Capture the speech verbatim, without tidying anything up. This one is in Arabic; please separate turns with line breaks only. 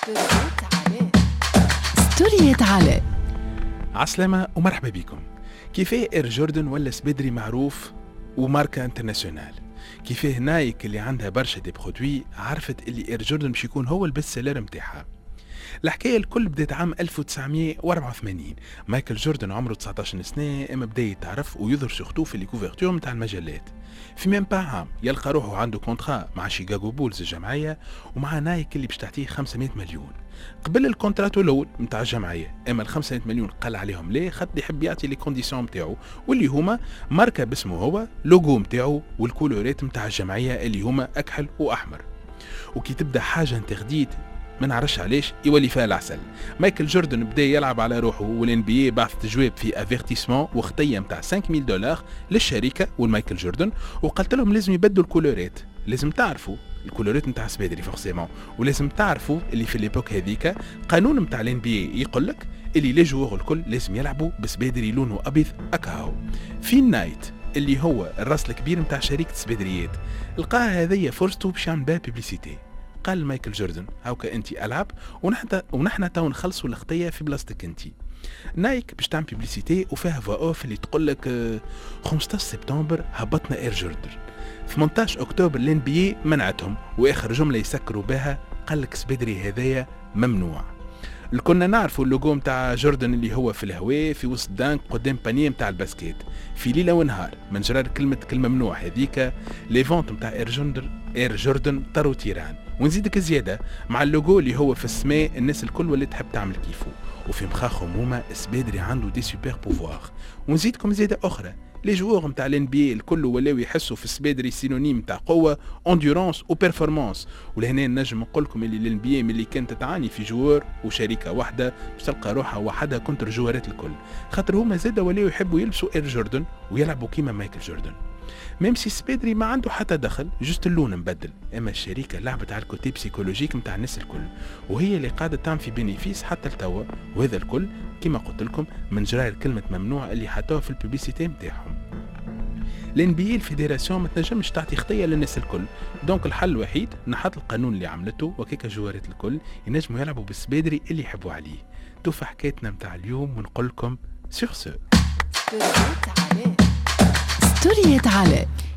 ستوريات علاء.
عسلامة ومرحبا بكم. كيفاه اير جوردن ولا سبيدري معروف وماركة انترناسيونال؟ كيفاه نايك اللي عندها برشا دي برودوي عرفت اللي اير جوردن باش يكون هو البست سيلر متاعها؟ الحكايه الكل بدات عام ألف وتسعمية وأربعة وثمانين. مايكل جوردن عمره تسعطاش سنه اما بدا يتعرف ويظهر سورتو في لي كوفرتور نتاع المجلات. في ميم با عام يلقى روحه عنده كونترا مع شيكاغو بولز الجمعيه ومع نايك اللي باش تعطيه خمسمية مليون. قبل الكونتراتو الاول نتاع الجمعيه، اما ال خمسمية مليون قال عليهم ليه؟ خاطر يحب يعطي لي كونديسيون نتاعو واللي هما ماركه باسمه هو، لوغو نتاعو والكولوريت نتاع الجمعيه اللي هما اكحل واحمر. وكي تبدا حاجه انترديت ما نعرفش علاش يولي فيها العسل. مايكل جوردن بدا يلعب على روحه والان بي اي بعثت جواب في افيرتيسمون وخطيه نتاع خمسة آلاف دولار للشركه والمايكل جوردن، وقالت لهم لازم يبدلوا الكولوريت. لازم تعرفوا الكولوريت نتاع سبيدري فورسيمون، ولازم تعرفوا اللي في ليبوك هذيك قانون نتاع الان بي اي يقول لك اللي لي جوور الكل لازم يلعبوا بسبيدري لونه ابيض اكاهو. في نايت اللي هو الراس الكبير نتاع شركه سبيدريات لقاها هذه فرصته باش يعمل بها بيبليسيتي. قال مايكل جوردن هاوكا انت العب ونحن ونحن تو نخلصوا الخطيه في بلاصتك انت. نايك باش تعمل بيبليسيتي وفيها فوا اوف اللي تقول لك خمسطاش سبتمبر هبطنا اير جوردن، ثمنطاش اكتوبر الان بي اي منعتهم، واخر جمله يسكروا بها قال لك سبيدري هذايا ممنوع. كنا نعرفوا اللوجو نتاع جوردن اللي هو في الهواء في وسط دانك قدام بانيه نتاع الباسكيت في ليله ونهار من جرار كلمه كلمه ممنوع هذيك. لي فونت نتاع اير جوردن اير جوردن طروا تيران. ونزيدك زياده مع اللوجو اللي هو في السماء، الناس الكل اللي تحب تعمل كيفه، وفي مخاخهم هما سبيدري عنده دي سوبر بوفوار. ونزيدكم زياده اخرى، لي جوور نتاع الان بي اي الكل ولاو يحسوا في سبيدري سينونيم تاع قوه اندورانس وبيرفورمانس. ولهنا نجم نقول لكم اللي الان بي اي ملي كانت تعاني في جوار وشركه واحده باش تلقى روحها وحدها كونتر جوارات الكل، خاطر هما زاده ولاو يحبوا يلبسوا اير جوردن ويلعبوا كيما مايكل جوردن. ميم سي سبيدري ما عنده حتى دخل، جست اللون مبدل، اما الشركه لعبت على الكوتي بسيكولوجيك نتاع الناس الكل، وهي اللي قاعده تعمل في بينيفيس حتى لتوا. وهذا الكل كما قلت لكم من جرائر كلمه ممنوع اللي حطوها في البوبليسيتي نتاعهم. لان بي الفيدراسيون ما تنجمش تعطي خطيه للناس الكل، دونك الحل الوحيد نحط القانون اللي عملته وكيكا جوارات الكل ينجموا يلعبوا بالسبيدري اللي يحبوا عليه. توفى حكايتنا نتاع اليوم ونقول لكم سيغ سو.
ستوريات علاء.